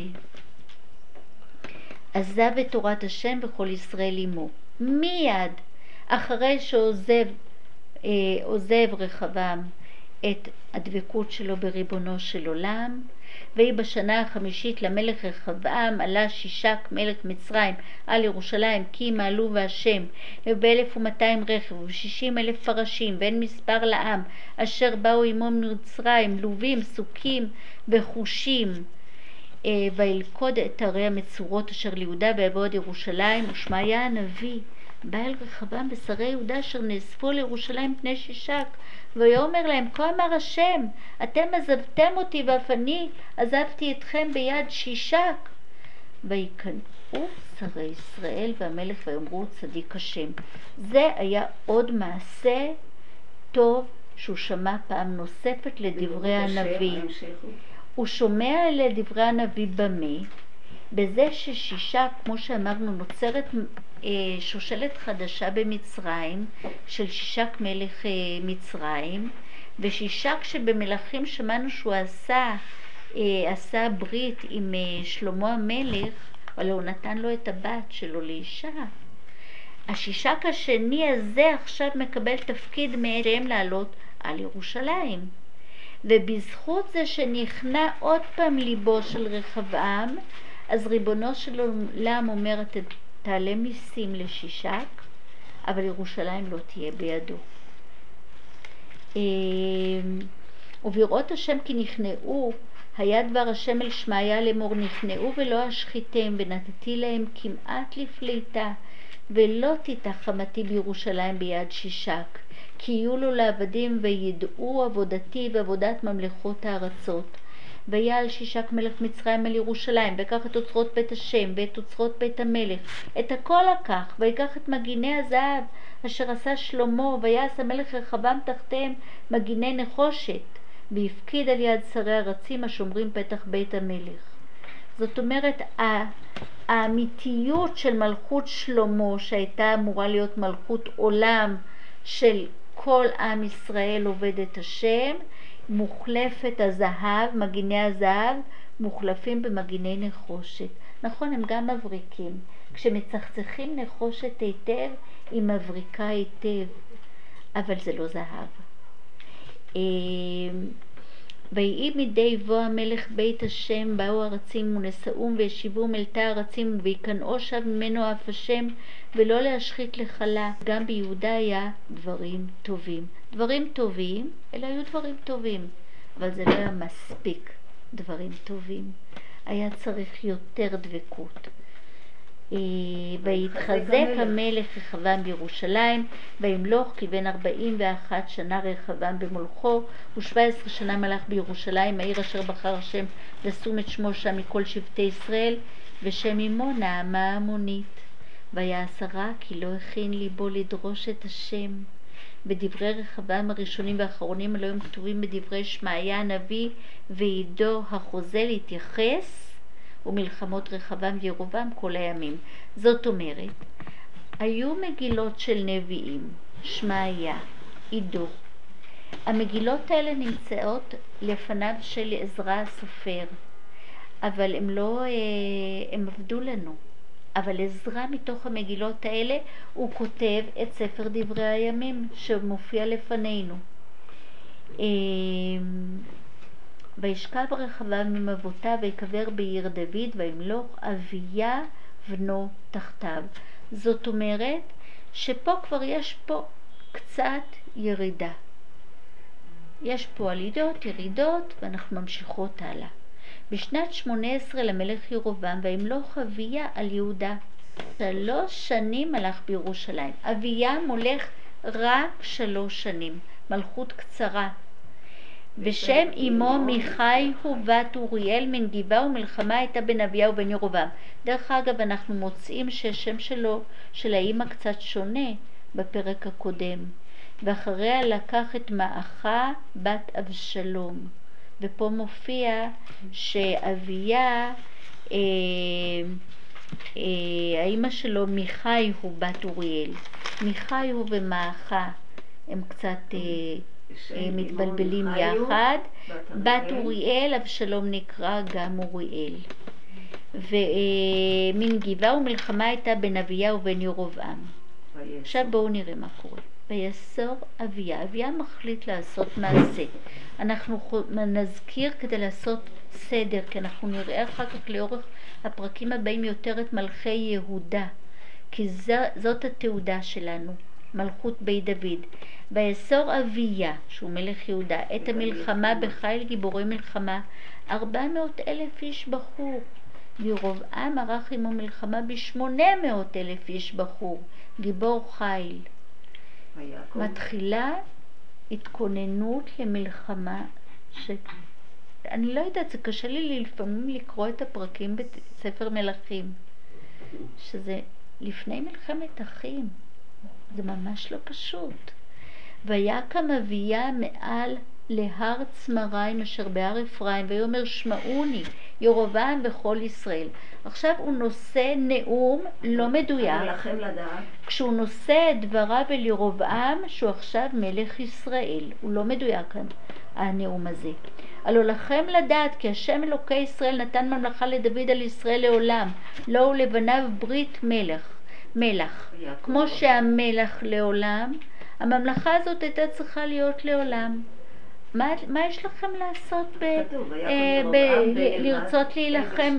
עזב את תורת השם וכל ישראל עמו. מיד אחרי שעוזב רחבעם את הדבקות שלו בריבונו של עולם. והיא בשנה החמישית למלך רחבעם עלה שישק מלך מצרים על ירושלים, כי מעלו בהשם, וב1,200 רכב וב60,000 פרשים, ואין מספר לעם אשר באו עמו ממצרים, לובים, סוכים וחושים. וילכוד את ערי המצורות אשר ליהודה ויבוא ירושלים. ושמעיה הנביא בא אל רחבעם בשרי יהודה אשר נאספו לירושלים פני שישק, ויאמר להם, כה אמר השם, אתם עזבתם אותי ואף אני עזבתי אתכם ביד שישק. ויקנאו שרי ישראל והמלך ויאמרו צדיק השם. זה היה עוד מעשה טוב שהוא שמע פעם נוספת לדברי הנביא. הוא שומע לדברי הנביא במה? בזה ששישק, כמו שאמרנו, נוצרת שושלת חדשה במצרים של שישק מלך מצרים, ושישק שבמלכים שמענו שהוא עשה ברית עם שלמה המלך, אבל הוא נתן לו את הבת שלו לאישה. השישק השני הזה עכשיו מקבל תפקיד מהם לעלות על ירושלים. ובזכות זה שנכנע עוד פעם ליבו של רחבעם, אז ריבונו של עולם אומר, תעלה מיסים לשישק, אבל ירושלים לא תהיה בידו. ובראות השם כי נכנעו, היה דבר השם אל שמעיה לאמור, נכנעו ולא אשחיתם, ונתתי להם כמעט לפליטה, ולא תיתח חמתי בירושלים ביד שישק, כי יהיו לו לעבדים וידעו עבודתי ועבודת ממלכות הארצות. ויעל שישק מלך מצרים על ירושלים, ויקח את אוצרות בית השם ואת אוצרות בית המלך, את הכל לקח, ויקח את מגיני הזהב אשר עשה שלמה, ויעש המלך רחבעם תחתיהם מגיני נחושת, והפקיד על יד שרי ארצים השומרים פתח בית המלך. זאת אומרת, האמיתיות של מלכות שלמה, שהייתה אמורה להיות מלכות עולם של כל עם ישראל עובד את השם, מוחלפת הזהב, מגיני הזהב, מוחלפים במגיני נחושת. נכון, הם גם מבריקים. כשמצחצחים נחושת היטב, היא מבריקה היטב, אבל זה לא זהב. ויהי מדי בוא המלך בית השם, באו ארצים ונשאום וישיבום אל תא ארצים, ויקנאו שב ממנו אף השם, ולא להשחית לחלה. גם ביהודה היה דברים טובים. דברים טובים, אלה היו דברים טובים, אבל זה לא היה מספיק דברים טובים. היה צריך יותר דבקות. ויתחזק המלך רחבעם בירושלים, וימלוך כבן 41 שנה רחבעם במולכו, ו17 שנה מלך בירושלים, העיר אשר בחר השם לשום את שמו שם מכל שבטי ישראל, ושם אמו נעמה המונית. ויעש הרע כי לא הכין ליבו לדרוש את השם. בדברי רחבעם הראשונים והאחרונים הלא הם כתובים בדברי שמעיה הנביא ועידו החוזה להתייחס ומלחמות רחבעם וירובעם כל הימים. זאת אומרת, היו מגילות של נביאים, שמעיה, עידו. המגילות האלה נמצאות לפניו של עזרא הסופר, אבל הם עבדו לנו. אבל עזרא מתוך המגילות האלה הוא כותב את ספר דברי הימים שמופיע לפנינו. וישכב רחבעם עם אבותיו ויקבר בעיר דוד, וימלוך אביה בנו תחתיו. זאת אומרת שפה כבר יש פה קצת ירידה. יש פה עלידות, ירידות, ואנחנו ממשיכות הלאה. בשנת 18 למלך ירובעם, וימלוך אביה על יהודה. 3 שנים מלך בירושלים. אביה מולך רק 3 שנים, מלכות קצרה. ושם אמו מיכאי הוא בת אוריאל מן גבעה, ומלחמה הייתה בין אביה ובין ירובעם. דרך אגב, אנחנו מוצאים שהשם שלו, של האמא קצת שונה בפרק הקודם. ואחריה לקח את מאחה בת אבשלום. ופה מופיע שאביה, האמא שלו מיכאי הוא בת אוריאל. מיכאי הוא ומאחה הם קצת מתבלבלים יחד. בת אוריאל, אבשלום נקרא גם אוריאל. ומן גבעה ומלחמה הייתה בין אביה ובין ירובעם. עכשיו בואו נראה מה קורה. ויסור אביה. אביה מחליט לעשות מעשה. אנחנו נזכיר כדי לעשות סדר, כי אנחנו נראה אחר כך לאורך הפרקים הבאים יותר את מלכי יהודה, כי זאת התעודה שלנו, מלכות בית דוד. ויסור אביה, שהוא מלך יהודה, את המלחמה בחיל גיבורי מלחמה, 400,000 איש בחור. וירבעם ערך עמו מלחמה ב800,000 איש בחור, גיבור חיל. מתחילה התכוננות למלחמה אני לא יודעת, זה קשה לי לפעמים לקרוא את הפרקים בספר מלכים, שזה לפני מלחמת אחים, זה ממש לא פשוט. ויקם אביה מעל להר צמריים אשר בהר אפרים, ויאמר שמעוני ירבעם וכל ישראל. עכשיו הוא נושא נאום לא מדויק, לכם לדעת. כשהוא נושא את דבריו אל ירבעם שהוא עכשיו מלך ישראל, הוא לא מדויק כאן הנאום הזה. הלא לכם לדעת כי השם אלוקי ישראל נתן ממלכה לדוד על ישראל לעולם, לו ולבניו ברית מלך. כמו שהמלך לעולם, הממלכה הזאת הייתה צריכה להיות לעולם. מה יש לכם לעשות לרצות להילחם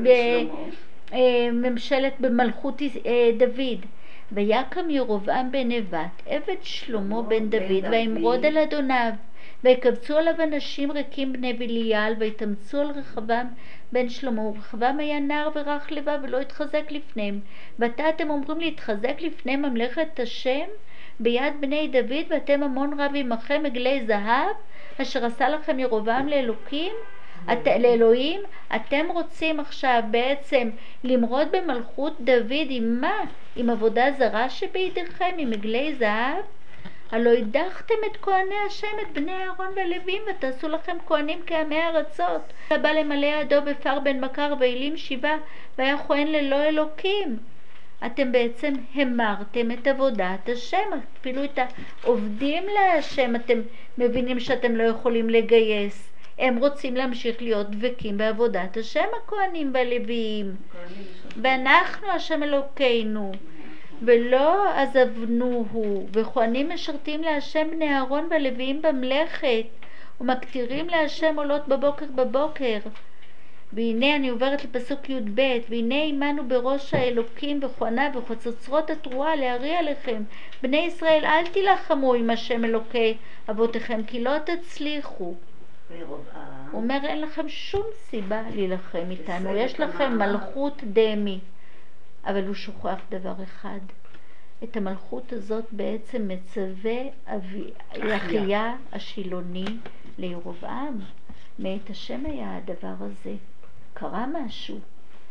במלכות דוד? ויקם ירבעם בן נבט עבד שלמה בן דוד וימרוד על אדוניו, ויקבצו עליו אנשים ריקים בני בליעל, ויתאמצו על רחבעם בן שלמה. ורחבעם היה נער ורך לבב ולא התחזק לפניהם. ועתה אתם אומרים להתחזק לפני ממלכת השם ביד בני דוד, ואתם המון רב עמכם עגלי זהב אשר עשה לכם ירבעם לאלוהים. אתם רוצים עכשיו בעצם למרוד במלכות דוד עם מה? עם עבודה זרה שבידיכם, עם עגלי זהב? הלא הדחתם את כהני השם, את בני אהרון והלווים, ותעשו לכם כהנים כעמי ארצות. ובא למלא ידו בפר בן מכר ואלים 7, והיה כהן ללא אלוקים. אתם בעצם המרתם את עבודת השם, אפילו את העובדים להשם אתם מבינים שאתם לא יכולים לגייס. הם רוצים להמשיך להיות דבקים בעבודת השם, הכהנים והלוויים. ואנחנו השם אלוקינו, ולא עזבנוהו. וכהנים משרתים להשם בני אהרון והלוויים במלאכת, ומקטירים להשם עולות בבוקר. והנה אני עוברת לפסוק י"ב, והנה עמנו בראש האלוקים וכהניו וחצוצרות התרועה להריע לכם. בני ישראל אל תילחמו עם השם אלוקי אבותיכם, כי לא תצליחו. הוא אומר אין לכם שום סיבה להילחם איתנו, יש לכם מלכות דמי. אבל הוא שוכח דבר אחד, את המלכות הזאת בעצם מצווה אחיה השילוני לירבעם. מאת השם היה הדבר הזה, קרה משהו.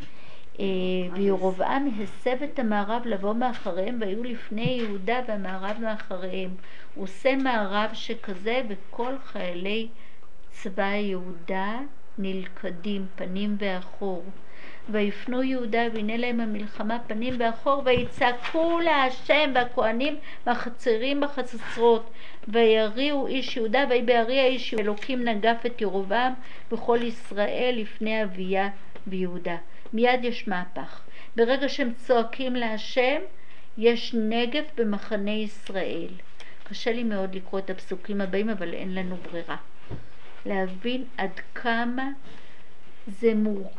וירבעם הסב את המערב לבוא מאחריהם, והיו לפני יהודה והמערב מאחריהם. הוא עושה מערב שכזה, וכל חיילי צבא יהודה נלכדים פנים ואחור. ויפנו יהודה והנה להם המלחמה פנים ואחור, ויצעקו להשם, והכהנים מהחצרים בחצוצרות. ויריעו איש יהודה ויבארי האיש אלוקים נגף את ירבעם וכל ישראל לפני אביה ויהודה. מיד יש מהפך. ברגע שהם צועקים להשם יש נגף במחנה ישראל. קשה לי מאוד לקרוא את הפסוקים הבאים, אבל אין לנו ברירה. להבין עד כמה זה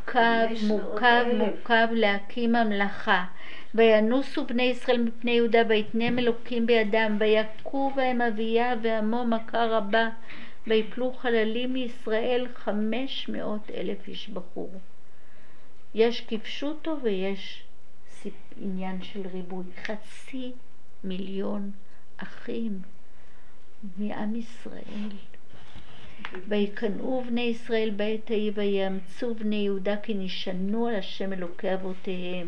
מורכב להקים ממלכה. וינוסו בני ישראל מפני יהודה, ויתנם אלוקים בידם, ויכו בהם אביה ועמו מכה רבה, ויפלו חללים מישראל 500,000 איש בחור. יש כפשוטו ויש עניין של ריבוי. 500,000 אחים מעם ישראל. ויקנאו בני ישראל בעת ההיא, ויאמצו בני יהודה כי נשענו על השם אלוקי אבותיהם.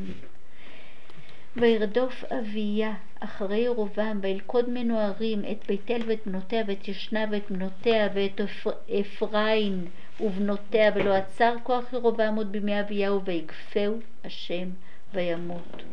וירדוף אביה אחרי ירבעם, וילכוד מנוערים את בית אל ואת בנותיה, ואת ישנה ואת בנותיה, ואת אפרים ובנותיה, ולא עצר כוח ירבעם עוד בימי אביה, ויגפהו השם וימות.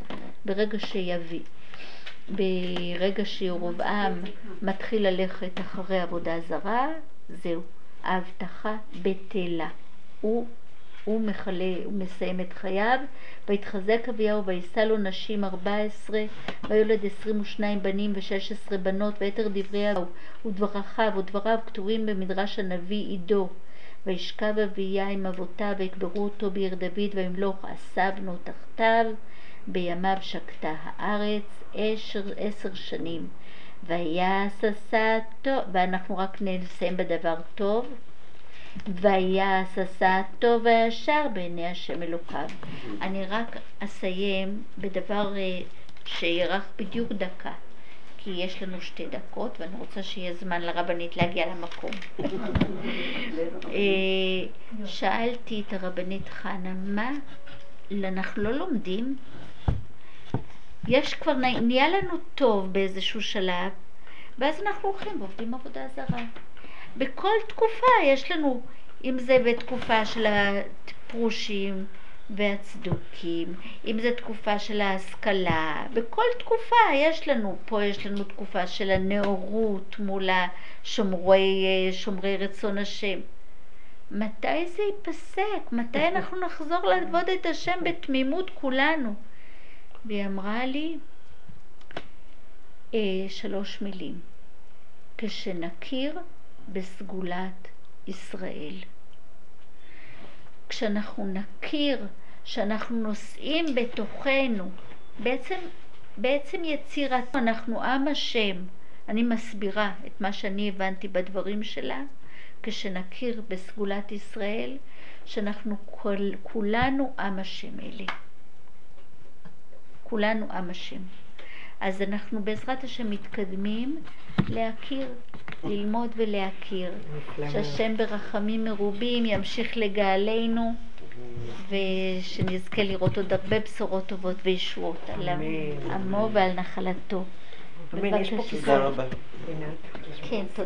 ברגע שירבעם מתחיל ללכת אחרי עבודה זרה, זהו, ההבטחה בטלה. הוא הוא מסיים את חייו. והתחזק אביהו וישא לו נשים 14, ויולד 22 בנים ו16 בנות, ויתר דברי אביהו ודבריו כתובים במדרש הנביא עידו. וישכב אביה עם אבותיו ויקברו אותו בעיר דוד, וימלוך עשה בנו תחתיו. בימיו שקטה הארץ 10 שנים. ויעש עשה טוב, ואנחנו רק נסיים בדבר טוב. ויעש עשה טוב וישר בעיני השם אלוקיו. אני רק אסיים בדבר שיארך בדיוק דקה, כי יש לנו 2 דקות ואני רוצה שיהיה זמן לרבנית להגיע למקום. שאלתי את הרבנית חנה, מה אנחנו לא לומדים? יש כבר נהיה לנו טוב באיזשהו שלב, ואז אנחנו הולכים ועובדים עבודה זרה. בכל תקופה יש לנו, אם זה בתקופה של הפרושים והצדוקים, אם זה תקופה של ההשכלה, בכל תקופה יש לנו, פה יש לנו תקופה של הנאורות מול שומרי רצון השם. מתי זה ייפסק? מתי אנחנו נחזור לעבוד את השם בתמימות כולנו? והיא אמרה לי 3 מילים: כשנכיר בסגולת ישראל. כשאנחנו נכיר שאנחנו נושאים בתוכנו, בעצם יצירתנו, אנחנו עם השם. אני מסבירה את מה שאני הבנתי בדברים שלה. כשנכיר בסגולת ישראל, שאנחנו כולנו עם השם אלה. כולנו עם השם. אז אנחנו בעזרת השם מתקדמים להכיר, ללמוד ולהכיר. שהשם ברחמים מרובים ימשיך לגאלנו, ושנזכה לראות עוד הרבה בשורות טובות וישועות על עמו ועל נחלתו. אמן. יש פה תודה רבה. כן, תודה.